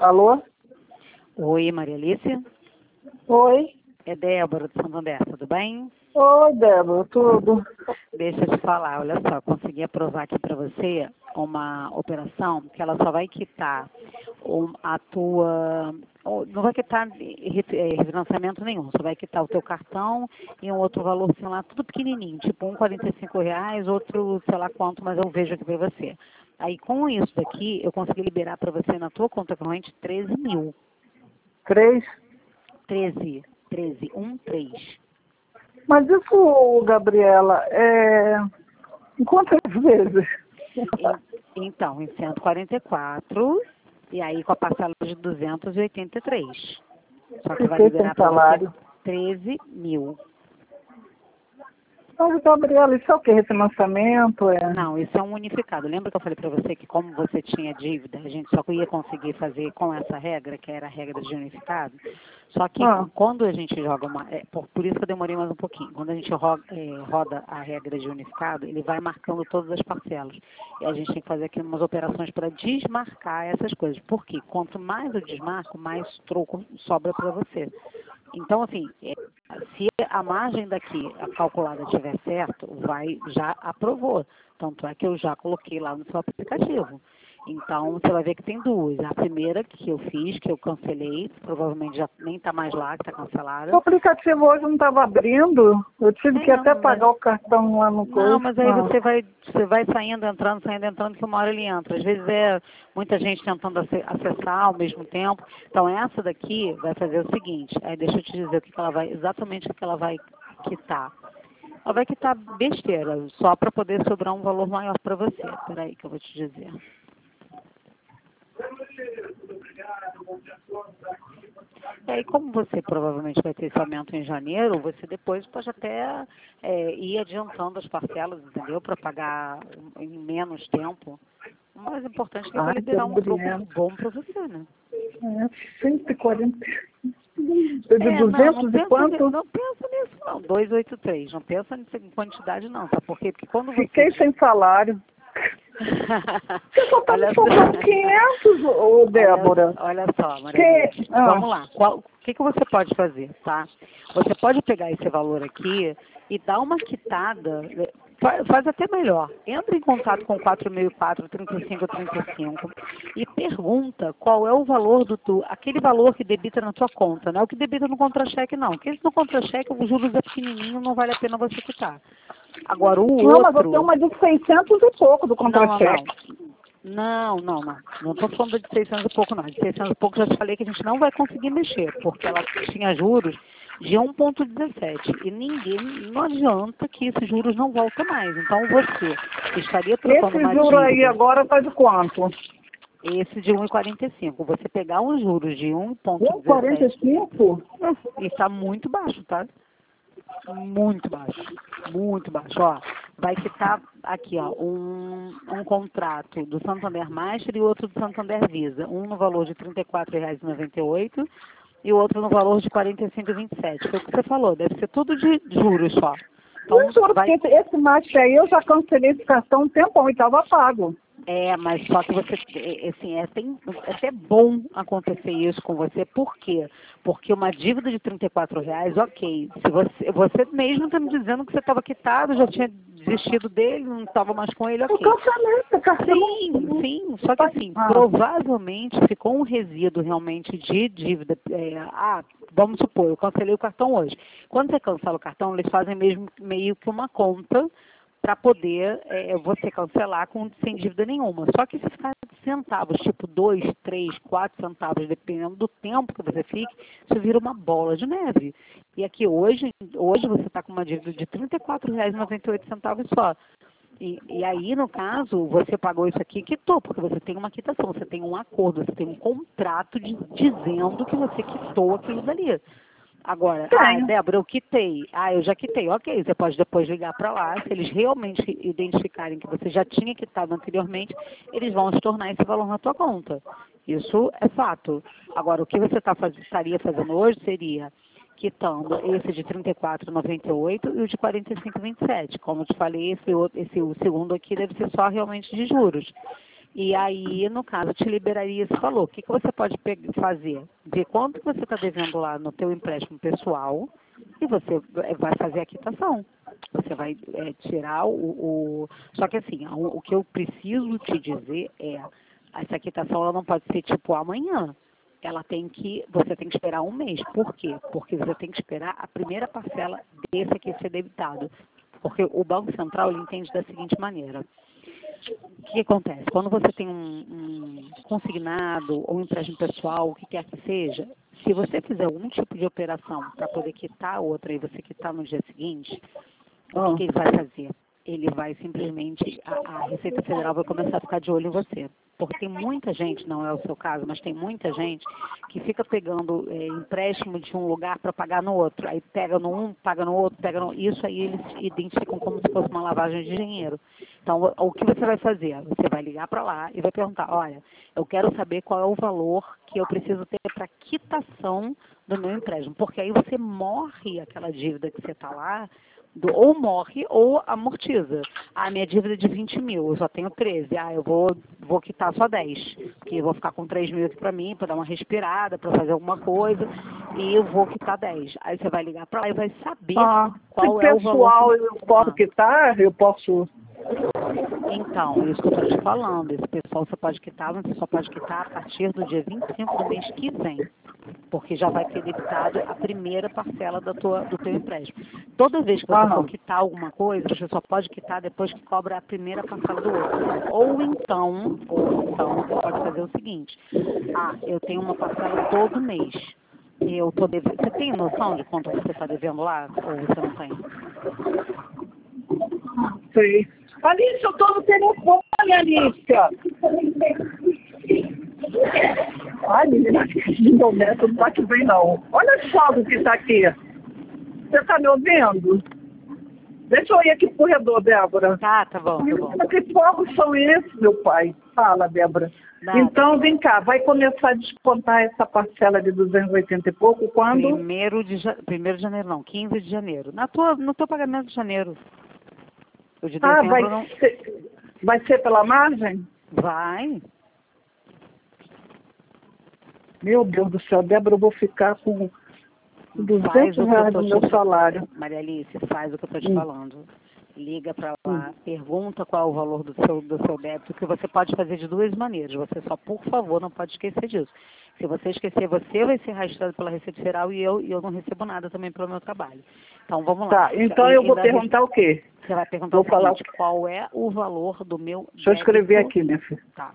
Alô? Oi, Maria Alice. Oi. É Débora do Santander, tudo bem? Oi, Débora, tudo? Deixa eu te falar, olha só, consegui aprovar aqui para você uma operação que ela só vai quitar a tua... Não vai quitar refinanciamento nenhum, só vai quitar o teu cartão e um outro valor, sei lá, tudo pequenininho, tipo um R$ 45, outro sei lá quanto, mas eu vejo aqui para você. Aí com isso daqui, eu consegui liberar para você na tua conta corrente 13 mil. 3? 13, 13. Mas isso, Gabriela, em quantas vezes? Então, em 144 e aí com a parcela de 283. Só que vai Fiquei sem liberar para você salário. 13 mil. Mas, Gabriela, isso é o que? Refinanciamento? Não, isso é um unificado. Lembra que eu falei para você que como você tinha dívida, a gente só ia conseguir fazer com essa regra, que era a regra de unificado? Só que quando a gente joga por isso que eu demorei mais um pouquinho. Quando a gente roda a regra de unificado, ele vai marcando todas as parcelas. E a gente tem que fazer aqui umas operações para desmarcar essas coisas. Por quê? Quanto mais eu desmarco, mais troco sobra para você. Então, assim, se a margem daqui, a calculada estiver certo, já aprovou. Tanto é que eu já coloquei lá no seu aplicativo. Então, você vai ver que tem duas. A primeira que eu fiz, que eu cancelei, provavelmente já nem está mais lá, que está cancelada. O aplicativo hoje não estava abrindo. Eu tive que até pagar o cartão lá no coisa. Não, mas aí você vai saindo, entrando, que uma hora ele entra. Às vezes muita gente tentando acessar ao mesmo tempo. Então, essa daqui vai fazer o seguinte, aí deixa eu te dizer exatamente o que ela vai quitar. Ela vai quitar besteira, só para poder sobrar um valor maior para você. Espera aí que eu vou te dizer. E aí, como você provavelmente vai ter esse aumento em janeiro, você depois pode até ir adiantando as parcelas, entendeu? Para pagar em menos tempo. O mais importante é que vai liberar um troco bom para você, né? 140. De 200 e quanto? Não pensa nisso, não. 283. Não pensa em quantidade, não. Sabe por quê? Porque quando você... Fiquei sem salário. Você só está me cobrando 500, ô Débora. Olha só, Maria. Vamos lá. O que você pode fazer, tá? Você pode pegar esse valor aqui e dar uma quitada, faz até melhor. Entra em contato com 4004 3535 e pergunta qual é o valor aquele valor que debita na tua conta, não é o que debita no contra-cheque, não. Porque no contra-cheque o juros é pequenininho, não vale a pena você quitar. Agora, o outro... Não, mas eu tenho uma de 600 e pouco do contra-cheque. Não estou falando de 600 e pouco, não. De 600 e pouco já te falei que a gente não vai conseguir mexer, porque ela tinha juros de 1,17. E não adianta que esses juros não voltam mais. Então, você estaria trocando uma dívida... Esse juro aí agora está de quanto? Esse de 1,45. Você pegar uns juros de 1,17... 1,45? E está muito baixo, tá? Muito baixo. Muito baixo. Ó, vai quitar aqui, ó, um contrato do Santander Master e outro do Santander Visa. Um no valor de R$ 34,98 e o outro no valor de R$ 45,27. Foi o que você falou, deve ser tudo de juros só. Então, porque esse Master aí eu já cancelei esse cartão um tempão e estava pago. Mas só que você, assim, é até bom acontecer isso com você. Por quê? Porque uma dívida de R$ 34, ok. Se você mesmo está me dizendo que você estava quitado, já tinha desistido dele, não estava mais com ele, ok. Eu cancelei esse cartão. Sim. Só que assim, provavelmente ficou um resíduo realmente de dívida. Vamos supor, eu cancelei o cartão hoje. Quando você cancela o cartão, eles fazem meio que uma conta para poder você cancelar sem dívida nenhuma. Só que se ficar centavos, tipo 2, 3, 4 centavos, dependendo do tempo que você fique, isso vira uma bola de neve. E aqui hoje você está com uma dívida de R$ 34,98 só. E aí, no caso, você pagou isso aqui e quitou, porque você tem uma quitação, você tem um acordo, você tem um contrato dizendo que você quitou aquilo dali. Agora, Débora, eu quitei. Eu já quitei. Ok, você pode depois ligar para lá. Se eles realmente identificarem que você já tinha quitado anteriormente, eles vão estornar esse valor na tua conta. Isso é fato. Agora, o que você estaria fazendo hoje seria quitando esse de R$ 34,98 e o de R$ 45,27. Como eu te falei, o segundo aqui deve ser só realmente de juros. E aí, no caso, te liberaria esse valor. O que você pode fazer? Ver quanto que você está devendo lá no teu empréstimo pessoal e você vai fazer a quitação. Você vai tirar Só que assim, o que eu preciso te dizer essa quitação ela não pode ser tipo amanhã. Você tem que esperar um mês. Por quê? Porque você tem que esperar a primeira parcela desse aqui ser debitado. Porque o Banco Central ele entende da seguinte maneira. O que acontece? Quando você tem um consignado ou um empréstimo pessoal, o que quer que seja, se você fizer algum tipo de operação para poder quitar a outra e você quitar no dia seguinte, o que ele vai fazer? Ele vai simplesmente, a Receita Federal vai começar a ficar de olho em você. Porque tem muita gente, não é o seu caso, mas tem muita gente que fica pegando empréstimo de um lugar para pagar no outro. Aí pega no um, paga no outro, pega no... Isso aí eles identificam como se fosse uma lavagem de dinheiro. Então, o que você vai fazer? Você vai ligar para lá e vai perguntar, olha, eu quero saber qual é o valor que eu preciso ter para quitação do meu empréstimo. Porque aí você morre aquela dívida que você está lá, ou morre ou amortiza. Minha dívida é de 20 mil, eu só tenho 13. Eu vou quitar só 10, porque eu vou ficar com 3 mil aqui para mim, para dar uma respirada, para fazer alguma coisa, e eu vou quitar 10. Aí você vai ligar para lá e vai saber qual é o valor. Pessoal, eu posso quitar? Eu posso... Então, isso que eu estou te falando. Esse pessoal você pode quitar, mas você só pode quitar a partir do dia 25 do mês que vem. Porque já vai ter debitado a primeira parcela do teu empréstimo. Toda vez que você for quitar alguma coisa, você só pode quitar depois que cobra a primeira parcela do outro. Ou então, você pode fazer o seguinte. Eu tenho uma parcela todo mês. Você tem noção de quanto você está devendo lá? Ou você não tem? Sei. Alice, eu estou no telefone, Alice. Ai, menina, não nessa, não bate bem não. Olha só o que está aqui. Você está me ouvindo? Deixa eu ir aqui pro corredor, Débora. Tá bom. Que fogos são esses, meu pai? Fala, Débora. Então, vem cá, vai começar a descontar essa parcela de 280 e pouco quando? 1º de janeiro, não, 15 de janeiro. No teu pagamento de janeiro. O de dezembro vai ser pela margem? Vai. Meu Deus do céu, Débora, eu vou ficar com 200 reais no meu salário. Maria Alice, faz o que eu estou te falando. Liga para lá, pergunta qual é o valor do seu débito, que você pode fazer de duas maneiras. Você só, por favor, não pode esquecer disso. Se você esquecer, você vai ser registrado pela Receita Federal e eu não recebo nada também pelo meu trabalho. Então, vamos lá. Tá, então eu vou perguntar o quê? Você vai perguntar o seguinte, qual é o valor do meu débito? Deixa eu escrever aqui, minha filha. Tá.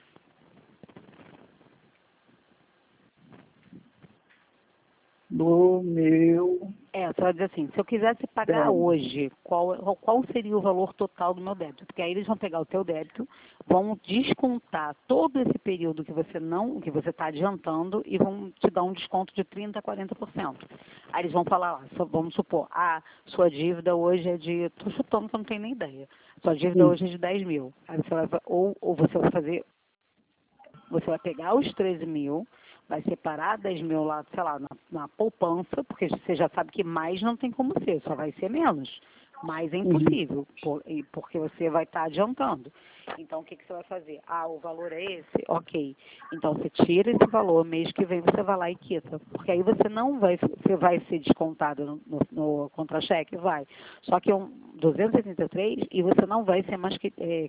Do meu... Você vai dizer assim, se eu quisesse pagar hoje, qual seria o valor total do meu débito? Porque aí eles vão pegar o teu débito, vão descontar todo esse período que você está adiantando e vão te dar um desconto de 30% a 40%. Aí eles vão falar lá, vamos supor, sua dívida hoje é de, estou chutando que eu não tenho nem ideia, sua dívida hoje é de 10 mil. Aí você vai, ou você vai fazer, você vai pegar os 13 mil, vai separar 10 mil lá, sei lá, na poupança, porque você já sabe que mais não tem como ser, só vai ser menos. Mais é impossível, porque você vai estar adiantando. Então, o que você vai fazer? O valor é esse? Ok. Então, você tira esse valor, mês que vem você vai lá e quita. Porque aí você vai ser descontado no contra-cheque? Vai. Só que é 283 e você não vai ser mais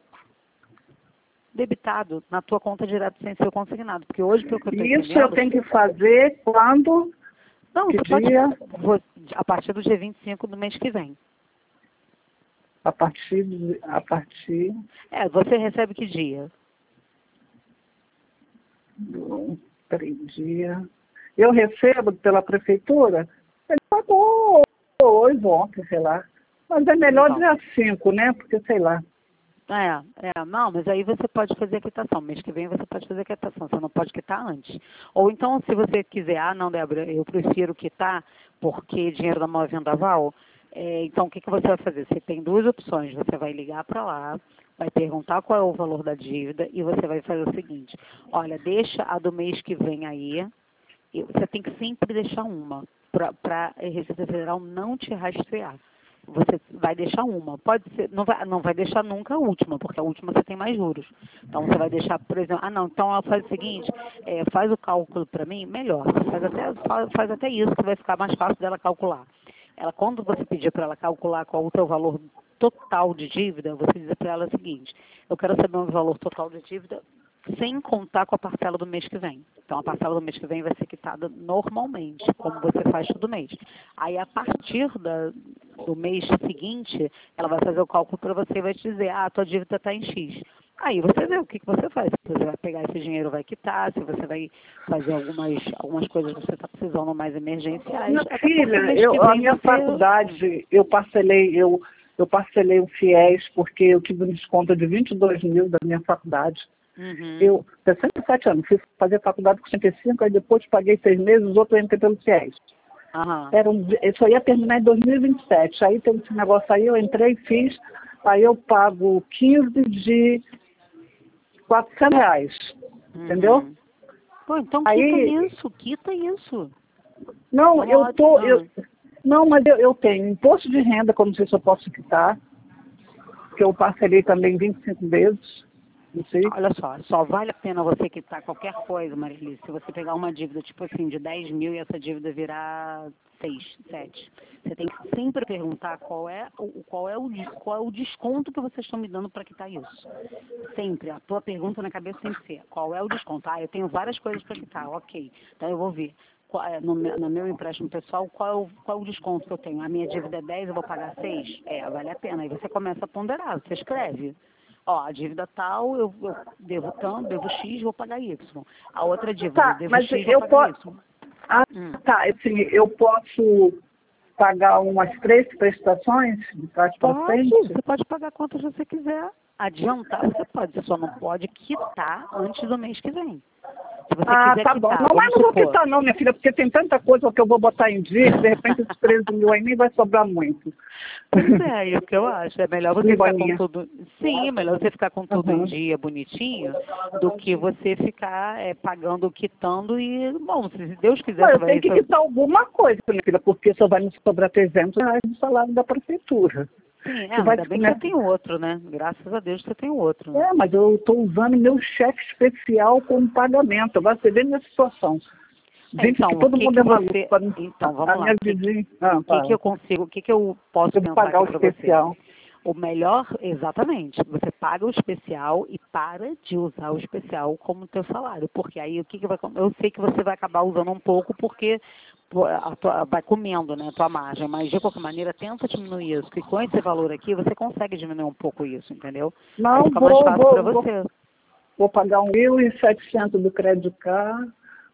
debitado na tua conta direto sem ser consignado. Porque hoje, pelo que eu estou entendendo... Isso eu tenho que fazer quando? Não, que você dia? A partir do dia 25 do mês que vem. A partir... Você recebe que dia? Dia. Eu recebo pela prefeitura? Ele pagou hoje, ontem, sei lá. Mas é melhor dia 5, né? Porque, sei lá. Não, mas aí você pode fazer a quitação. Mês que vem você pode fazer a quitação, você não pode quitar antes. Ou então, se você quiser, não, Débora, eu prefiro quitar porque dinheiro da mão é vendaval, então o que você vai fazer? Você tem duas opções, você vai ligar para lá, vai perguntar qual é o valor da dívida e você vai fazer o seguinte, olha, deixa a do mês que vem aí, você tem que sempre deixar uma, para a Receita Federal não te rastrear. você vai deixar uma. Pode ser, não vai deixar nunca a última, porque a última você tem mais juros. Então você vai deixar, por exemplo, não, então ela faz o seguinte, faz o cálculo para mim, melhor, faz até isso, que vai ficar mais fácil dela calcular. Quando você pedir para ela calcular qual o seu valor total de dívida, você diz para ela o seguinte, eu quero saber o valor total de dívida sem contar com a parcela do mês que vem. Então, a parcela do mês que vem vai ser quitada normalmente, como você faz todo mês. Aí, a partir do mês seguinte, ela vai fazer o cálculo para você e vai te dizer, a tua dívida está em X. Aí você vê o que você faz. Se você vai pegar esse dinheiro, vai quitar, se você vai fazer algumas coisas que você está precisando mais emergenciais. Minha filha, a minha faculdade, eu parcelei o FIES porque eu tive um desconto de 22 mil da minha faculdade. Eu, 67 anos, fui fazer faculdade com 65, aí depois paguei 6 meses, os outros eu entrei pelo FIES. Eu só ia terminar em 2027. Aí teve esse negócio aí, eu entrei, fiz, aí eu pago 15 de R$400, entendeu? Pô, então quita isso. Não, mas eu tenho imposto de renda, como se eu posso quitar, que eu parcelei também 25 vezes. Olha só vale a pena você quitar qualquer coisa, Marili, se você pegar uma dívida, tipo assim, de 10 mil e essa dívida virar 6, 7. Você tem que sempre perguntar qual é o desconto que vocês estão me dando para quitar isso. Sempre. A tua pergunta na cabeça tem que ser, qual é o desconto? Eu tenho várias coisas para quitar, ok. Então eu vou ver. No meu empréstimo pessoal, qual é o desconto que eu tenho? A minha dívida é 10, eu vou pagar 6? Vale a pena. Aí você começa a ponderar, você escreve. A dívida tal, eu devo tanto, devo X, vou pagar Y. A outra dívida, eu devo X, vou pagar Y. Assim, eu posso pagar umas 3 prestações de trás para frente? Você pode pagar quantas você quiser. Adiantar você pode, você só não pode quitar antes do mês que vem. Se você quiser tá quitar, bom. Mas não vou quitar não, minha filha, porque tem tanta coisa que eu vou botar em dia, de repente esses 13 mil aí nem vai sobrar muito. Pois é o que eu acho. É melhor você ficar com tudo. Sim, é melhor você ficar com tudo em dia, bonitinho, do que você ficar pagando, quitando e, bom, se Deus quiser, você vai... Eu tenho que quitar alguma coisa, minha filha, porque só vai me sobrar R$300 do salário da prefeitura. Sim, ainda bem que você tem outro, né? Graças a Deus você tem outro. Né? Mas eu estou usando meu cheque especial como pagamento. Agora você vê minha situação. Gente, então, que todo mundo é maluco. Então, vamos lá. O que eu posso pensar pagar o especial. Você? O melhor, exatamente, você paga o especial e para de usar o especial como teu salário. Porque aí o que vai... Eu sei que você vai acabar usando um pouco porque vai comendo, né, a tua margem, mas de qualquer maneira tenta diminuir isso, que com esse valor aqui você consegue diminuir um pouco isso, entendeu? Não, fica mais fácil para você. Vou pagar 1.700 do crédito card,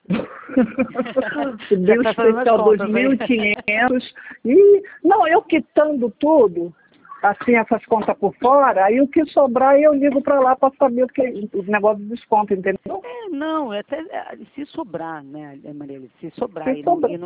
o bill especial 2.500 e não, eu quitando tudo, assim, essas contas por fora, aí o que sobrar eu ligo para lá para saber o negócio de desconto, entendeu? Se sobrar, né, Marília, se sobrar. E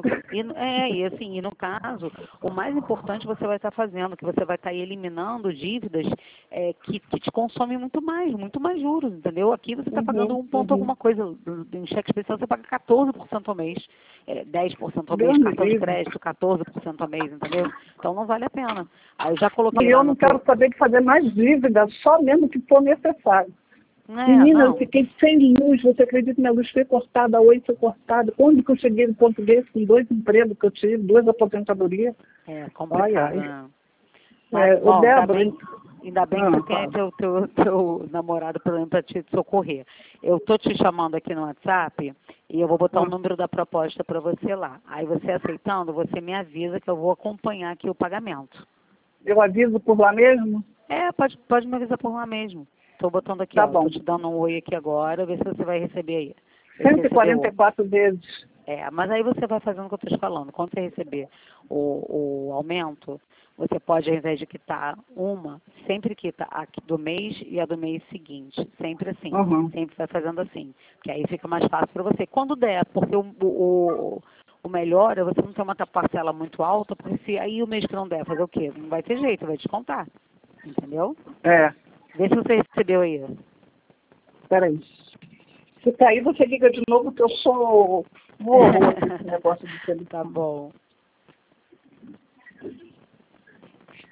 no caso, o mais importante você vai estar fazendo, que você vai estar eliminando dívidas que te consomem muito mais juros, entendeu? Aqui você está pagando 1 ponto alguma coisa, em cheque especial você paga 14% ao mês, 10% ao mês, cartão de crédito, 14% ao mês, entendeu? Então não vale a pena. Aí eu já coloquei. E eu não quero saber de fazer mais dívida, só mesmo que for necessário. Menina, eu fiquei sem luz, você acredita que minha luz foi cortada, a oi foi cortada. Onde que eu cheguei no português com 2 empregos que eu tive, 2 aposentadorias? É complicado, né? Débora, ainda bem que você tem teu namorado para te socorrer. Eu tô te chamando aqui no WhatsApp e eu vou botar o número da proposta para você lá. Aí você aceitando, você me avisa que eu vou acompanhar aqui o pagamento. Eu aviso por lá mesmo? Pode me avisar por lá mesmo. Estou botando aqui, tá bom. Estou te dando um oi aqui agora, ver se você vai receber aí. 144 vezes. Mas aí você vai fazendo o que eu estou te falando. Quando você receber o aumento, você pode, ao invés de quitar sempre quita a do mês e a do mês seguinte. Sempre assim. Sempre vai fazendo assim. Que aí fica mais fácil para você. Quando der, porque o melhor é você não ter uma parcela muito alta, porque se aí o mês que não der, fazer o quê? Não vai ter jeito, vai descontar. Entendeu? Vê se você recebeu aí. Peraí. Se cair, você liga de novo que eu sou horror esse negócio de celular. Tá bom.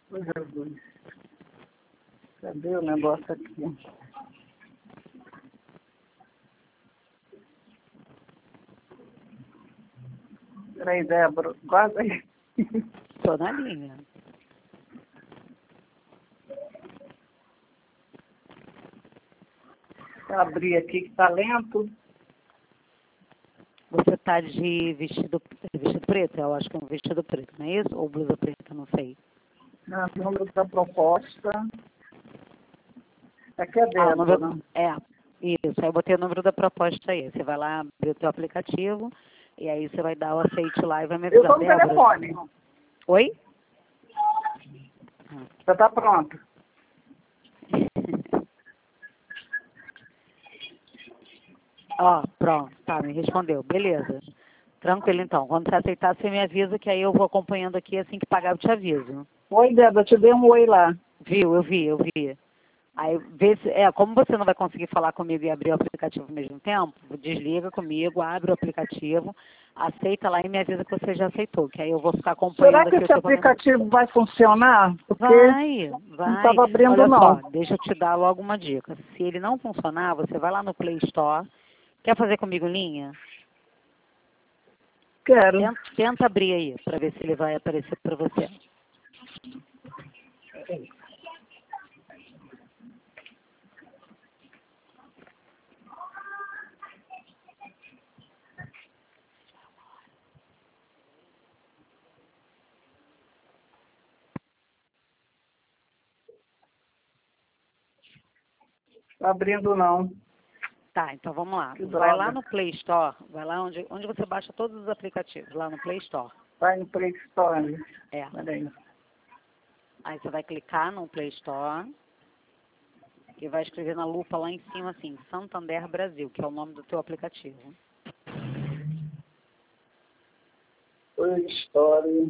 Ô, Jesus. Cadê o negócio aqui? Peraí, Débora, quase aí. Estou na linha. Vou abrir aqui que tá lento. Você está de vestido preto? Eu acho que é um vestido preto, não é isso? Ou blusa preta, não sei. Número da proposta. Aqui é Débora. Isso. Aí eu botei o número da proposta aí. Você vai lá abrir o teu aplicativo e aí você vai dar o aceite lá e vai me avisar. Eu tô no telefone. Oi? Já tá pronto. Ó, pronto. Tá, me respondeu. Beleza. Tranquilo, então. Quando você aceitar, você me avisa que aí eu vou acompanhando aqui. Assim que pagar, eu te aviso. Oi, Débora, eu te dei um oi lá. Viu? Eu vi. Aí, como você não vai conseguir falar comigo e abrir o aplicativo ao mesmo tempo, desliga comigo, abre o aplicativo, aceita lá e me avisa que você já aceitou, que aí eu vou ficar acompanhando. Será que esse aplicativo vai funcionar? Porque vai. Não estava abrindo, olha não. Só, deixa eu te dar logo uma dica. Se ele não funcionar, você vai lá no Play Store. Quer fazer comigo linha? Quero. Tenta abrir aí, para ver se ele vai aparecer para você. Tá abrindo, não. Tá, então vamos lá. Que Vai droga. lá no Play Store, vai lá onde você baixa todos os aplicativos, lá no Play Store. Vai no Play Store. É. Peraí. Aí você vai clicar no Play Store e vai escrever na lupa lá em cima assim, Santander Brasil, que é o nome do teu aplicativo. Play Store.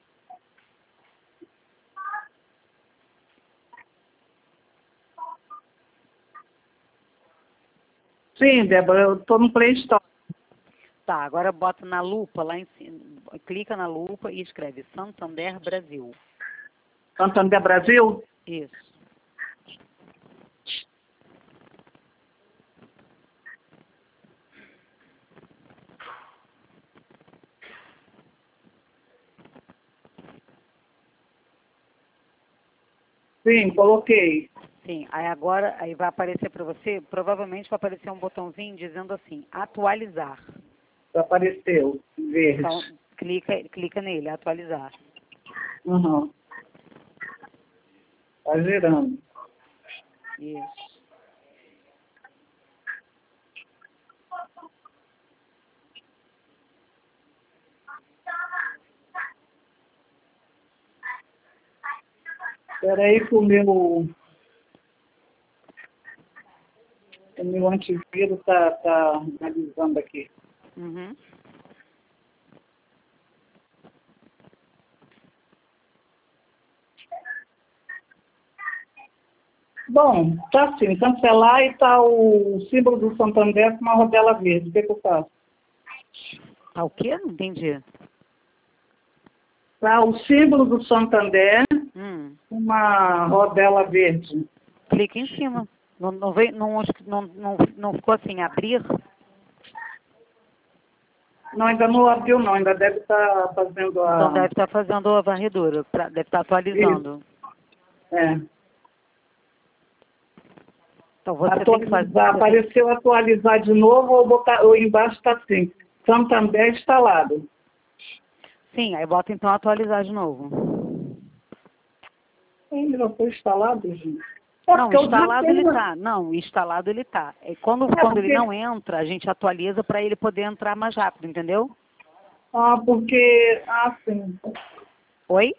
Sim, Débora, eu tô no Play Store. Tá, agora bota na lupa lá em cima, clica na lupa e escreve Santander Brasil. Santander Brasil? Isso. Sim, coloquei. Sim, aí vai aparecer para você, provavelmente vai aparecer um botãozinho dizendo assim, atualizar. Apareceu, verde. Então, clica nele, atualizar. Uhum. Tá girando. Isso. Espera aí que o meu antivírus tá analisando aqui. Uhum. Bom, tá assim, cancelar e tá o símbolo do Santander com uma rodela verde. O que eu faço? Tá o quê? Não entendi. Tá o símbolo do Santander com uma rodela verde. Clica em cima. Não ficou assim, abrir? Não, ainda não abriu não, ainda deve estar fazendo a... Então deve estar fazendo a varredura, deve estar atualizando. Isso. É. Então você tem que fazer... Apareceu atualizar de novo ou embaixo está assim, Santander instalado. Sim, aí bota então atualizar de novo. Ele já foi instalado, gente? Não, instalado ele tá. Não, instalado ele tá. Quando ele não entra, a gente atualiza para ele poder entrar mais rápido, entendeu? Sim. Oi?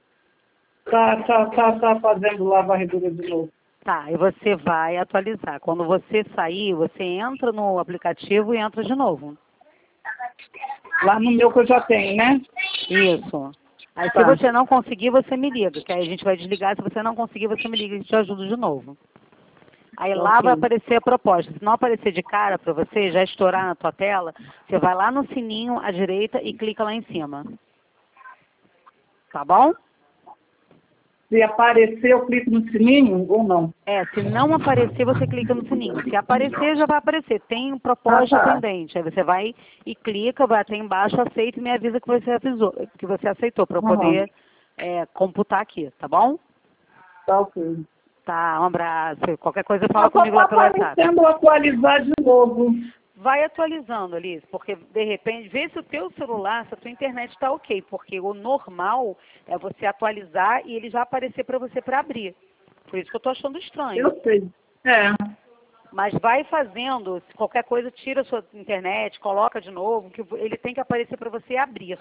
Tá fazendo lá a varredura de novo. Tá, e você vai atualizar. Quando você sair, você entra no aplicativo e entra de novo. Lá no meu que eu já tenho, né? Isso. Aí se você não conseguir, você me liga, que aí a gente vai desligar. Se você não conseguir, você me liga, a gente te ajuda de novo. Aí lá vai aparecer a proposta. Se não aparecer de cara para você, já estourar na tua tela, você vai lá no sininho à direita e clica lá em cima. Tá bom? Se aparecer, eu clico no sininho ou não? Se não aparecer, você clica no sininho. Se aparecer, já vai aparecer. Tem um propósito pendente. Aí você vai e clica, vai até embaixo, aceita e me avisa que você avisou, que você aceitou, para eu poder computar aqui, tá bom? Tá ok. Tá, um abraço. Qualquer coisa fala comigo lá pelo WhatsApp. Aparecendo atualizar de novo. Vai atualizando, Alice, porque de repente, vê se o teu celular, se a tua internet está ok, porque o normal é você atualizar e ele já aparecer para você para abrir. Por isso que eu estou achando estranho. Eu sei. Mas vai fazendo, se qualquer coisa, tira a sua internet, coloca de novo, que ele tem que aparecer para você abrir.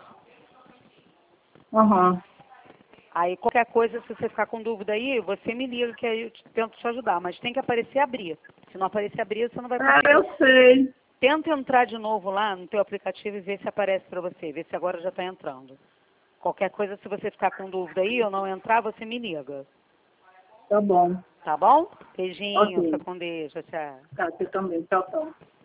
Aí qualquer coisa, se você ficar com dúvida aí, você me liga que aí eu tento te ajudar. Mas tem que aparecer abrir. Se não aparecer abrir, você não vai conseguir. Eu sei. Tenta entrar de novo lá no teu aplicativo e ver se aparece para você. Ver se agora já está entrando. Qualquer coisa, se você ficar com dúvida aí ou não entrar, você me liga. Tá bom. Tá bom? Beijinho, Ok. fica com Deus. Tchau. Tá, você também. Tchau, tchau.